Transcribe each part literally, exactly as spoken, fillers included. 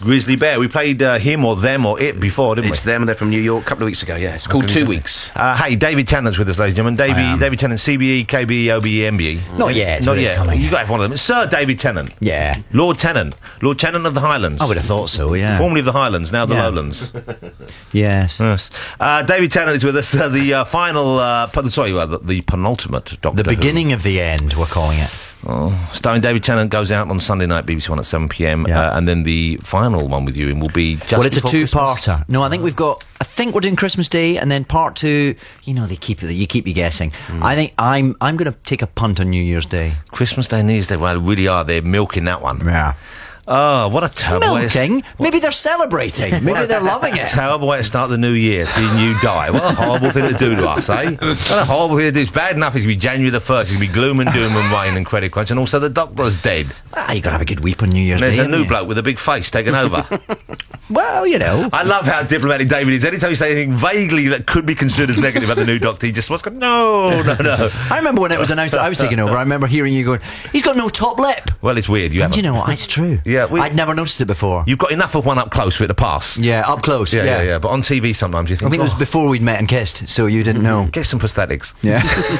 Grizzly Bear. We played uh, him or them or it before, didn't It's we? them, and they're from New York a couple of weeks ago, yeah. It's called Two Weeks. Uh, hey, David Tennant's with us, ladies and gentlemen. David, David Tennant, C B E, K B E, O B E, M B E. Not yet, Not but it's yet. coming. You got to have one of them. Sir David Tennant. Yeah. Lord Tennant. Lord Tennant of the Highlands. I would have thought so, yeah. Formerly of the Highlands, now the Yeah. Lowlands. Yes. Yes. Uh, David Tennant is with us. Uh, the uh, final, uh, p- sorry, uh, the, the penultimate Doctor The Who. beginning of the end, we're calling it. Oh, starring David Tennant goes out on Sunday night, B B C One at seven p.m. Yeah. Uh, and then the final one with you will be just Well, it's a before Christmas. two-parter. No, I think we've got. I think we're doing Christmas Day, and then part two. You know, they keep it. You keep you guessing. Hmm. I think I'm. I'm going to take a punt on New Year's Day. Christmas Day, New Year's Day. Well, they really are. They're milking that one. Yeah. Oh, what a terrible way. Milking. Maybe they're celebrating. Maybe they're loving it. Terrible way to start the new year, seeing you die. What a horrible thing to do to us, eh? What a horrible thing to do. It's bad enough it's going to be January the first. It's going to be gloom and doom and rain and credit crunch. And also the doctor's dead. Ah, you got to have a good weep on New Year's There's Day. a haven't new you? bloke with a big face taking over. Well, you know. I love how diplomatic David is. Anytime you say anything vaguely that could be considered as negative about the new doctor, he just wants to go, no, no, no. I remember when it was announced that I was taking over. I remember hearing you going, "He's got no top lip." Well, it's weird. You And haven't. you know what? It's true. Yeah, we- I'd never noticed it before. You've got enough of one up close for it to pass. Yeah, up close. Yeah, Yeah, yeah, yeah. But on T V sometimes you think, I think it was oh, before we'd met and kissed, so you didn't know. get some prosthetics. Yeah.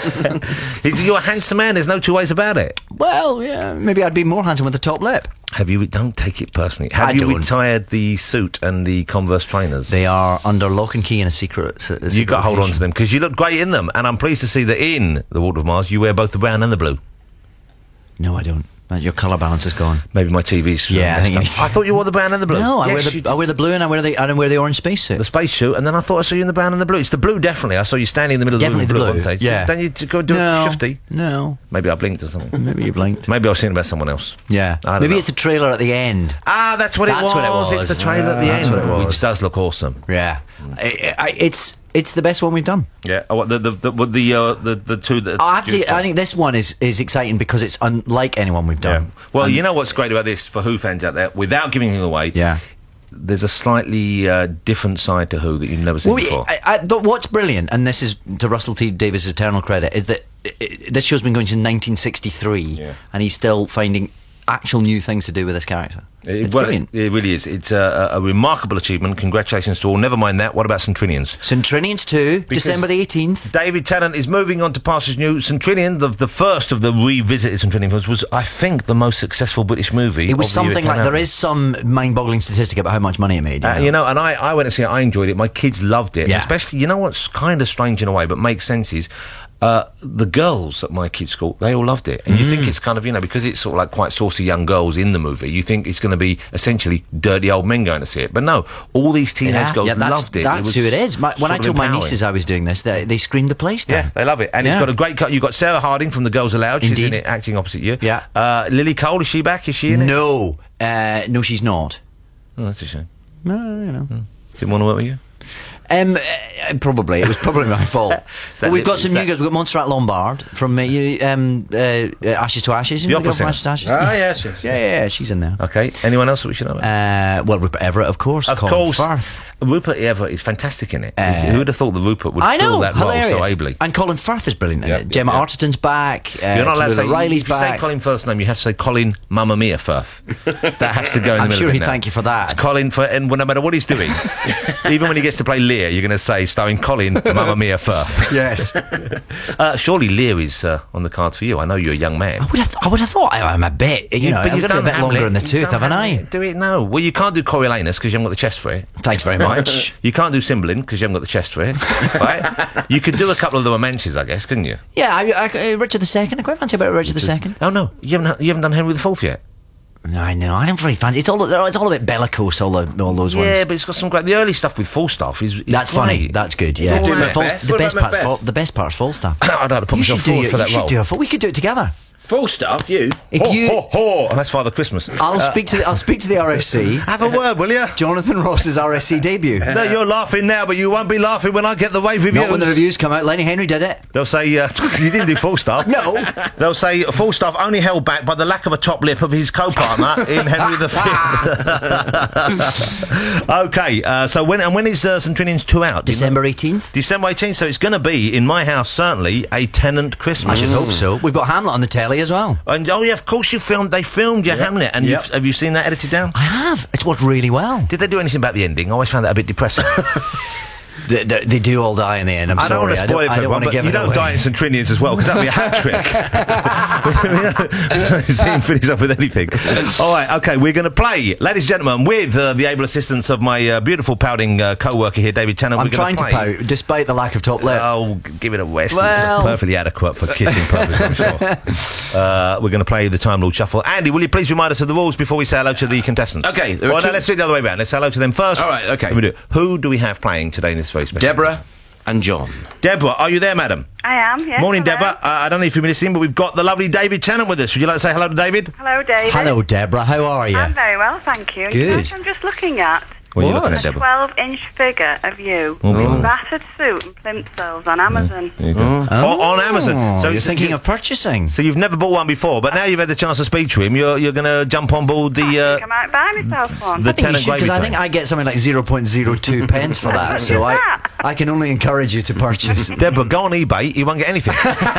He's- You're a handsome man. There's no two ways about it. Well, yeah, maybe I'd be more handsome with the top lip. Have you? Don't take it personally. Have I you don't. retired the suit and the Converse trainers? They are under lock and key in a secret. A secret You got to hold on to location. them because you look great in them, and I'm pleased to see that in the Walter of Mars you wear both the brown and the blue. No, I don't. Uh, Your colour balance is gone. Maybe my T V's. Yeah, I think you messed need up. I thought you wore the brown and the blue. No, I, Yes, wear you the, I wear the blue and I wear the I wear the orange spacesuit. the space suit, and then I thought I saw you in the brown and the blue. It's the blue, definitely. I saw you standing in the middle Definitely of the the blue. blue, One stage. yeah. Then you to go do no, it shifty. no. Maybe I blinked or something. Maybe you blinked. Maybe I was thinking about someone else. Yeah. I don't Maybe know. it's the trailer at the end. Ah, that's what, That's it, what it was. was. It's the trailer at the That's end, what it was. which does look awesome. Yeah. I, I, it's it's the best one we've done. Yeah. Oh, what, the the the what the, uh, the the two that. I, have to, I think this one is, is exciting because it's unlike anyone we've Yeah. done. Well, And- you know what's great about this for Who fans out there, without giving it away. Yeah. There's a slightly uh, different side to Who that you've never seen Well, before. I, I, but what's brilliant, and this is to Russell T Davies' eternal credit, is that i i this show's been going since nineteen sixty-three, Yeah. and he's still finding actual new things to do with this character. It, It's well, brilliant. it, it really is. It's a, a remarkable achievement. Congratulations to all. Never mind that. What about Centrinians? Centrinians two, Because December the eighteenth. David Tennant is moving on to Pastures New. Centrinian, the, the first of the revisited Centrinian films, was, I think, the most successful British movie. It was of the year something came like out. there is some mind-boggling statistic about how much money it made. You Uh, know? you know, and I, I went to see it. I enjoyed it. My kids loved it. Yeah. Especially, you know what's kind of strange in a way, but makes sense is uh, the girls at my kids' school, they all loved it. And you Mm. think it's kind of, you know, because it's sort of like quite saucy young girls in the movie, you think it's going to be essentially dirty old men going to see it. But no, all these teenage Yeah, girls yeah, that's, loved it. That's it was who it is. My, when sort I of told my empowering. nieces I was doing this, they, they screamed the place down. Yeah, they love it. And it's Yeah. got a great cut. You've got Sarah Harding from The Girls Aloud. She's Indeed. in it, acting opposite you. Yeah. Uh, Lily Cole, is she back? Is she in it? No, uh, no, she's not. Oh, that's a shame. No, you know. Didn't want to work with you? Um, uh, probably it was probably my fault. that But we've the- got some is new that- guys. We've got Montserrat Lombard from uh, you, um, uh, uh, Ashes to Ashes. You The know opera girl from singer. Ashes to Ashes? Ah, yeah. yes, yes. Yeah, yeah, yeah, she's in there. Okay. Anyone else that we should know about? Uh, well, Rupert Everett, of course. Of Colin course, Firth. Rupert Everett is fantastic in it. Uh, Who would have thought that Rupert would I fill know, that hilarious. role so ably? And Colin Firth is brilliant in Yeah, it. yeah, Gemma yeah. Arterton's back. Uh, You're not allowed to Tallulah say Riley's if you back. say Colin first name, you have to say Colin Mamma Mia Firth. That has to go in the I'm middle sure of it he'd now. thank you for that. It's Colin for, and no matter what he's doing, even when he gets to play Lear, you're going to say starring Colin Mamma Mia Firth. Yes. Uh, surely Lear is uh, on the cards for you. I know you're a young man. I would have. Th- I would have thought I, I'm a bit. You know, but I've you've got a done bit Hamlet. longer in the You've tooth, done haven't I? Hamlet. Do it no. Well, you can't do Coriolanus because you haven't got the chest for it. Thanks very much. You can't do Cymbeline because you haven't got the chest for it. Right? You could do a couple of the romances, I guess, couldn't you? Yeah, I, I, uh, Richard the Second. I quite fancy about Richard the Second. Oh no, you haven't. You haven't done Henry the Fourth yet. No, I know. I don't very fancy. It's all. It's all a bit bellicose. All, the, all those Yeah, ones. but it's got some great. The early stuff with Falstaff is. is That's great. funny. That's good. Yeah. Do But Macbeth. False- the What best about part's Macbeth? Fal- the best part's Falstaff. I'd like to put You myself should do. forward Your, for you that should role. do. A, full- we could do it together. Full stuff, you. If Ho, you, ho, ho. And that's Father Christmas. I'll speak to the. I'll speak to the R S C. Have a word, will you? Jonathan Ross's R S C debut. No, you're laughing now, but you won't be laughing when I get the rave reviews. Not when the reviews come out. Lenny Henry did it. They'll say, uh, you didn't do Falstaff. No. They'll say Falstaff only held back by the lack of a top lip of his co-partner in Henry the Fifth. Okay, uh, so when and when is uh, Centrinians two out? Do you know? December eighteenth. December eighteenth, so it's going to be, in my house, certainly, a Tennant Christmas. I should hope so. We've got Hamlet on the telly. play as well. And oh yeah, of course you filmed. They filmed your Hamlet, and Yep. you've, have you seen that edited down? I have. It's worked really well. Did they do anything about the ending? I always found that a bit depressing. They, they, they do all die in the end. I'm I don't sorry. want to spoil it I for don't everyone, want to but give you it don't away. die in St Trinian's as well, because that'd be a hat trick. See him finish off with anything. All right, okay, we're going to play, ladies and gentlemen, with uh, the able assistance of my uh, beautiful pouting uh, co-worker here, David Tennant. I'm we're trying gonna to play. pout, despite the lack of top lip. Oh, g- give it a West. Well- It's perfectly adequate for kissing purposes, I'm sure. Uh, we're going to play the Time Lord Shuffle. Andy, will you please remind us of the rules before we say hello to the contestants? Okay, there are Well, no, two- let's do it the other way around. Let's say hello to them first. All right, okay. Let me do it. Who do we have playing today in this very special? Deborah and John. Deborah, are you there, madam? I am, yes. Morning, hello. Deborah. Uh, I don't know if you've been listening, but we've got the lovely David Tennant with us. Would you like to say hello to David? Hello, David. Hello, Deborah. How are you? I'm very well, thank you. Good. You know what I'm just looking at? What are you What? looking at, A Deborah? twelve-inch figure of you Oh. in battered suit and plimsolls on Amazon. There you go. On, on Amazon. So you're so thinking you- of purchasing? So you've never bought one before, but now you've had the chance to speak to him, you're you're going to jump on board the I think I uh, might buy myself one. the I think you Tennant should, because gravy I think train. I get something like zero point zero two pence for that. So Look I, at that. I can only encourage you to purchase. Deborah, go on eBay, you won't get anything.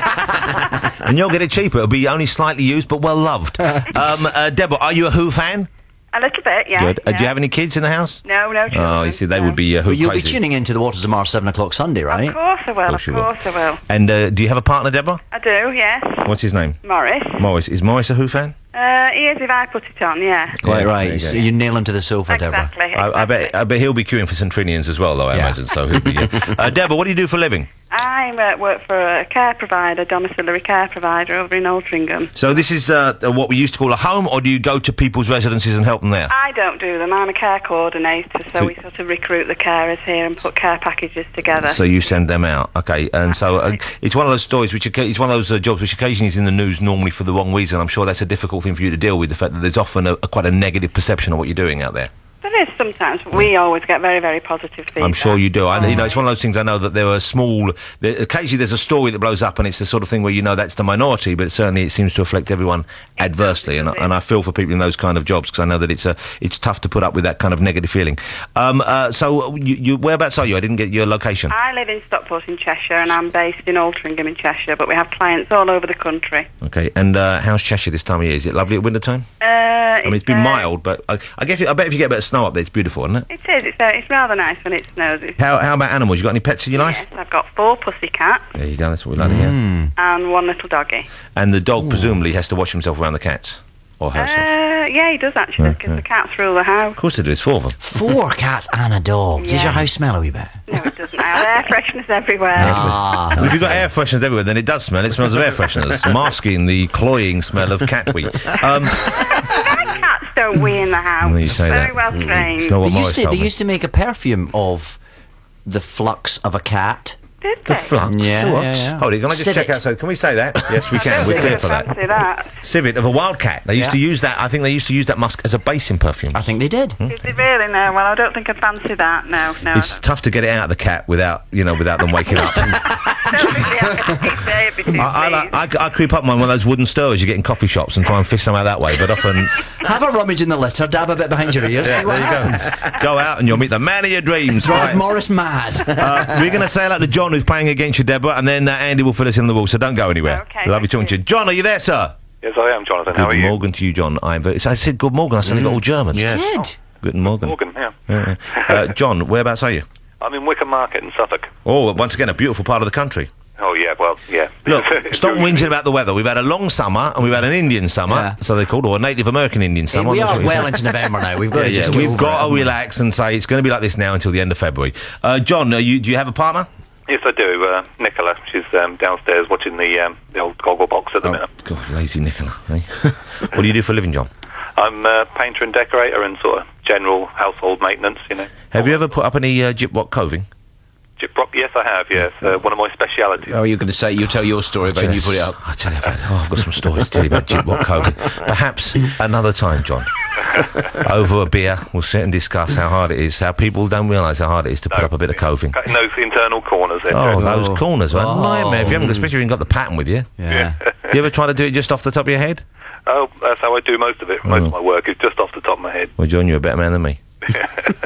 And you'll get it cheaper. It'll be only slightly used, but well loved. Um, uh, Deborah, are you a Who fan? A little bit, yeah. Good. Uh, yeah. do you have any kids in the house? No, no children. Oh, you see, they no. would be uh, Who But you'll crazy. be tuning into the Waters of Mars seven o'clock Sunday, right? Of course I will, Of of course you will. course I will. And uh, do you have a partner, Deborah? I do, yes. What's his name? Morris. Morris. Is Morris a Who fan? Uh, he is if I put it on, yeah. Quite Yeah, there right. you So go. you nail him to the sofa, Deborah. Exactly, I, I bet. exactly. I bet he'll be queuing for St Trinian's as well, though. I Yeah. imagine. So he'll be. Yeah. Uh, Deborah, what do you do for a living? I uh, work for a care provider, domiciliary care provider over in Altrincham. So this is uh, uh, what we used to call a home, or do you go to people's residences and help them there? I don't do them. I'm a care coordinator, so So- we sort of recruit the carers here and put care packages together. So you send them out, okay? And so uh, it's one of those stories which occa- it's one of those uh, jobs which occasionally is in the news, normally for the wrong reason. I'm sure that's a difficult thing for you to deal with. The fact that there's often a, a quite a negative perception of what you're doing out there. There is sometimes. We always get very, very positive feedback. I'm sure you do. I, you know, it's one of those things. I know that there are small. There, occasionally, there's a story that blows up, and it's the sort of thing where you know that's the minority, but certainly it seems to affect everyone adversely. And, I- and I feel for people in those kind of jobs because I know that it's a it's tough to put up with that kind of negative feeling. Um, uh, so, you, you whereabouts are you? I didn't get your location. I live in Stockport in Cheshire, and I'm based in Altrincham in Cheshire, but we have clients all over the country. Okay. And uh, how's Cheshire this time of year? Is it lovely at winter time? Uh, I mean, it's been mild, but I, I guess I bet if you get a bit of snow up there, it's beautiful, isn't it? It is. It's, uh, it's rather nice when it snows. It's, How how about animals? You got any pets in your life? yes, I've got four pussy cats There you go. That's what we like to hear. and one little doggy. And the dog presumably has to watch himself around the cats or Uh, herself. yeah, he does actually, because the cats rule the house. Of course they do. It's four of them. Four cats and a dog. Does Yeah. your house smell a wee bit? No, it doesn't. I have air freshness everywhere. Ah, Well, if you've got air fresheners everywhere, then it does smell. It smells of air fresheners, masking the cloying smell of cat wee. Um, Cats don't wee in the house. Well, you say very that. well trained. it's not what they Morris used to. told They me. used to make a perfume of the flux of a cat. Did The they? flux. Yeah, The what? yeah, yeah. Hold it. Can I just Civet. check out? So can we say that? Yes, we I can. don't We're think clear I for that. fancy that. Civet of a wildcat. They used Yeah. to use that. I think they used to use that musk as a base in perfume. I think they did. Is it really? No. Well, I don't think I'd fancy that. No, no. I It's don't. tough to get it out of the cat without, you know, without them waking up. I don't think the average day would be too I, I, pleased. like- I, I creep up on one of those wooden stirrers you get in coffee shops and try and fish some out that way, but often Have a rummage in the litter, dab a bit behind your ears, see what there you happens. go. Go out and you'll meet the man of your dreams. Drive Right. Morris mad. Uh, we're going to say hello to John, who's playing against you, Deborah, and then uh, Andy will fill us in the rules, so don't go anywhere. Okay, Lovely thank talking to you. John, are you there, sir? Yes, I am, Jonathan. How are Good you? morgen to you, John. I'm very, so I said good morgen. I suddenly got all German. Did. Good morgen. Morgan, yeah. Yeah, yeah. Uh, John, whereabouts are you? I'm in Wickham Market in Suffolk. Oh, once again, a beautiful part of the country. Oh, yeah, well, yeah. Look, stop whinging about the weather. We've had a long summer and we've had an Indian summer, Yeah. so they're called, or a Native American Indian summer. we I'm not are sure what you well say. into November now. We've got Yeah, to yeah. just get We've over got it, to haven't we? relax and say it's going to be like this now until the end of February. Uh, John, are you, do you have a partner? Yes, I do. Uh, Nicola, she's um, downstairs watching the um, the old goggle box at the minute. God, lazy Nicola. Eh? What do you do for a living, John? I'm a painter and decorator and sort of general household maintenance, you know. Have you ever put up any uh, gyprock coving? Gyprock, yes, I have, yes. Uh, one of my specialities. Oh, you're going to say, you tell your story about when you put it up. I tell you, I've, had, oh, I've got some stories to tell you about gyprock coving. Perhaps another time, John. Over a beer, we'll sit and discuss how hard it is, how people don't realise how hard it is to put up a bit of coving. In those internal corners there, Oh, Joe. those corners, man. Oh. Nightmare. If you haven't, especially if you haven't got the pattern with you. Yeah. You ever try to do it just off the top of your head? Oh, that's how I do most of it. Most of my work is just off the top of my head. Well, John, you're a better man than me.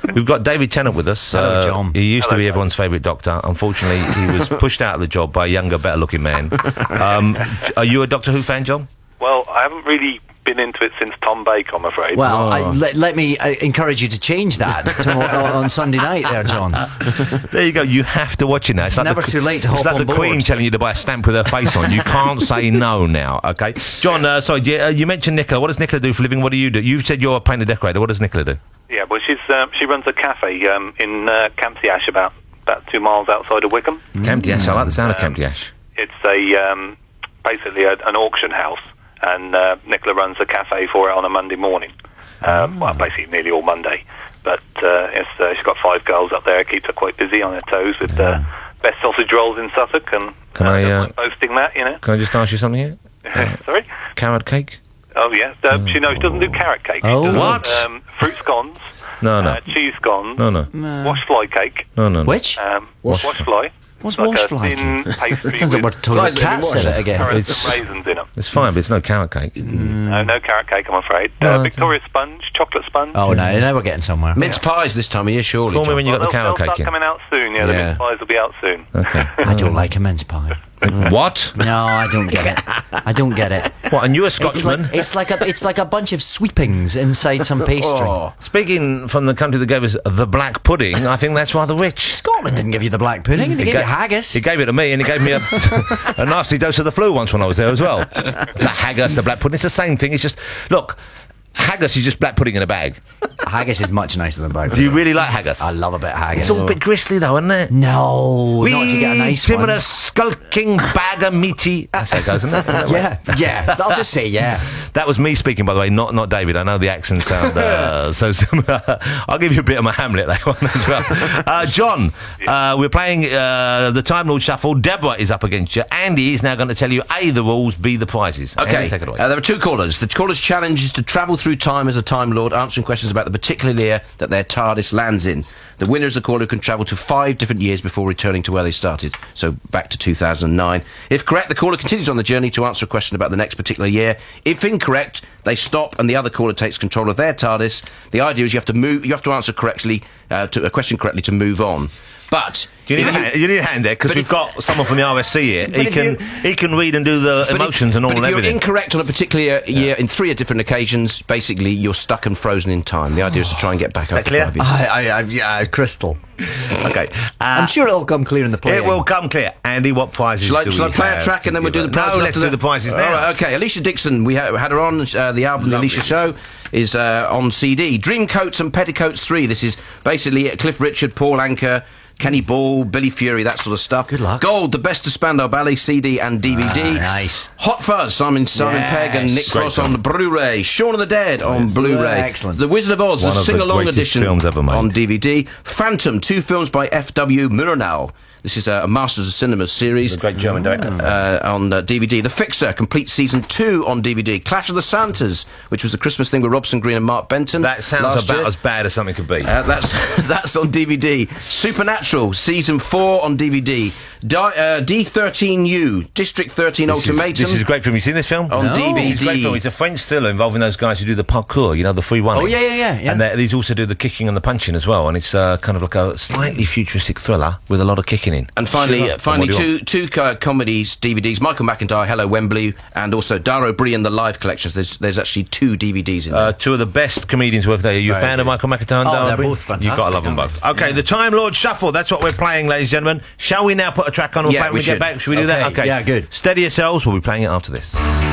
We've got David Tennant with us. Hello, Uh, John. He used Hello, to be John. everyone's favourite doctor. Unfortunately, he was pushed out of the job by a younger, better-looking man. Um, are you a Doctor Who fan, John? Well, I haven't really been into it since Tom Baker, I'm afraid. Well, Oh. I, let, let me uh, encourage you to change that to, on, on Sunday night there, John. There you go. You have to watch it now. It's, like never the, too late to It's hop like on the Queen board. telling you to buy a stamp with her face on. You can't say no now, okay? John, uh, sorry, you, uh, you mentioned Nicola. What does Nicola do for a living? What do you do? You said you're a painter decorator. What does Nicola do? Yeah, well, she's um, she runs a cafe um, in uh, Campsie Ash, about about two miles outside of Wickham. Campty Ash. I like the sound of Um, Campty Ash. It's a um, basically a, an auction house, and uh, Nicola runs a cafe for it on a Monday morning. Uh, Well, basically nearly all Monday. But uh, it's, uh, she's got five girls up there. It keeps her quite busy on her toes with the best sausage rolls in Suffolk, and Can uh, I, don't uh, mind boasting that, you know. Can I just ask you something here? Sorry. Carrot cake? Oh yeah, uh, she knows she doesn't do carrot cake. She Oh. does, What? Um, fruit scones. No, no. Uh, cheese scones. No, no. Wash fly cake. No, no, no. Which? Um, Wash- wash fly. What's Like wash a fly thin pastry Sounds like we're with talking about Flies live in cats in water. it again. carrots It's- and raisins in them. It's fine, but it's no carrot cake. No, no carrot cake, I'm afraid. No, Uh, it's- Victoria sponge, chocolate sponge. Oh, no, now we're getting somewhere. Mince pies this time of year, surely. Call me John. when you got Well, the they'll, carrot they'll cake start in. coming out soon. Yeah, the Yeah. mince pies will be out soon. Okay. I don't like a mince pie. What? No, I don't get it. I don't get it. What, and you a It's like, Scotsman? it's like a it's like a bunch of sweepings inside some pastry. Oh. Speaking from the country that gave us the black pudding, I think that's rather rich. Scotland didn't give you the black pudding. They He gave ga- you haggis. He gave it to me, and he gave me a, a nasty dose of the flu once when I was there as well. The haggis, the black pudding, it's the same thing. It's just, look, haggis is just black pudding in a bag. Haggis is much nicer than black Do you pudding. really like haggis? I love a bit of haggis. It's all a bit gristly, though, isn't it? No, not if you get a nice timorous, one. skulking bag of meaty. That's how it goes, isn't it? Yeah, yeah. I'll just say yeah. That was me speaking, by the way, not not David. I know the accents sound uh, so similar. I'll give you a bit of my Hamlet, that one as well. Uh, John, uh, we're playing uh, the Time Lord Shuffle. Deborah is up against you. Andy is now going to tell you A, the rules, B, the prizes. Okay, Andy, take it away. uh, there are two callers. The caller's challenge is to travel through time as a Time Lord, answering questions about the particular year that their TARDIS lands in. The winner is the caller who can travel to five different years before returning to where they started, so back to two thousand nine. If correct, the caller continues on the journey to answer a question about the next particular year. If incorrect, they stop and the other caller takes control of their TARDIS. The idea is you have to move, you have to answer correctly, uh, to a question correctly to move on. But You need, if a hand, you need a hand there because but we've if- got someone from the R S C here. He if can you- he can read and do the But if- emotions and all but and if you're everything. incorrect on a particular year in three different occasions, basically you're stuck and frozen in time. The idea is to try and get back that after clear? five years. I, I, I, yeah, crystal. Okay, I'm uh, sure it'll come clear in the play. it will come clear. Andy, what prizes Shall I, do shall we I play have a track to and then we'll give do the out? prizes? No, let's after do the prizes All now. right, okay, Alicia Dixon, we ha- had her on, uh, the album The Alicia Show is uh, on C D. Dreamcoats and Petticoats three, this is basically Cliff Richard, Paul Anka, Kenny Ball, Billy Fury, that sort of stuff. Good luck. Gold, The Best of Spandau Ballet, C D and D V D. Ah, nice. Hot Fuzz, Simon Simon Yes. Pegg and Nick Great Frost film. on Blu-ray. Shaun of the Dead on Blu-ray. Excellent. The Wizard of Oz, One the of the sing-along greatest edition films ever made. on D V D. Phantom, two films by F W Murnau. This is a Masters of Cinema series. The great German director. Uh, on uh, D V D. The Fixer, complete season two on D V D. Clash of the Santas, which was the Christmas thing with Robson Green and Mark Benton. That sounds last about year. as bad as something could be. Uh, that's that's on D V D. Supernatural season four on D V D. Di- uh, D thirteen U District thirteen This is, Ultimatum this is a great film. You seen this film? on No. D V D. It's a great film. It's a French thriller involving those guys who do the parkour, you know, the free running. Oh, yeah, yeah, yeah, yeah. And they- these also do the kicking and the punching as well. And it's uh, kind of like a slightly futuristic thriller with a lot of kicking in. And finally, Shut uh, up. finally, What do you two two uh, comedies D V Ds: Michael McIntyre, Hello Wembley, and also Dara Bree and the Live Collections. There's there's actually two D V Ds in there. Uh, two of the best comedians working there. Are you a fan of Michael McIntyre and Oh, Dara they're Bree? both fantastic, You've got to love them aren't both. they? Okay, the Time Lord Shuffle. That's what we're playing, ladies and gentlemen. Shall we now put a track on? We'll Yeah, play it when we we get should. back. Should we do that? Okay. Okay. Yeah, good. Steady yourselves. We'll be playing it after this.